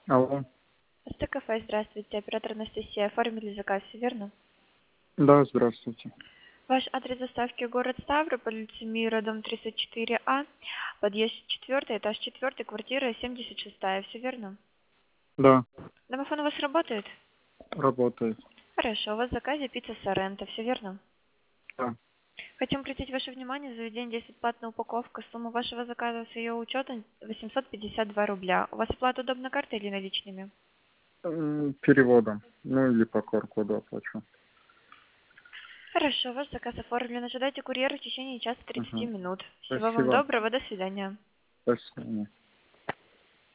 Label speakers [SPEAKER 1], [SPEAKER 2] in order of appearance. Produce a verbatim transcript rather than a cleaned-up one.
[SPEAKER 1] Алло.
[SPEAKER 2] Это кафе, здравствуйте. Оператор Анастасия. Оформили заказ, все верно?
[SPEAKER 1] Да, здравствуйте.
[SPEAKER 2] Ваш адрес доставки город Ставрополь, улица Мира, дом тридцать четыре А, подъезд четвертый, этаж четвертый, квартира семьдесят шестая, все верно?
[SPEAKER 1] Да,
[SPEAKER 2] Домофон у вас работает?
[SPEAKER 1] работает.
[SPEAKER 2] Хорошо, у вас в заказе пицца Соренто, все верно?
[SPEAKER 1] Да.
[SPEAKER 2] Хотим обратить ваше внимание, заведение здесь бесплатная упаковка. Сумма вашего заказа с ее учетом восемьсот пятьдесят два рубля. У вас оплата удобно картой или наличными?
[SPEAKER 1] М, Переводом. Ну или по ку ар-коду оплачу.
[SPEAKER 2] Хорошо, ваш заказ оформлен. Ожидайте курьера в течение часа тридцати
[SPEAKER 1] Ага.
[SPEAKER 2] минут. Всего вам
[SPEAKER 1] Спасибо.
[SPEAKER 2] доброго, до свидания.
[SPEAKER 1] До свидания.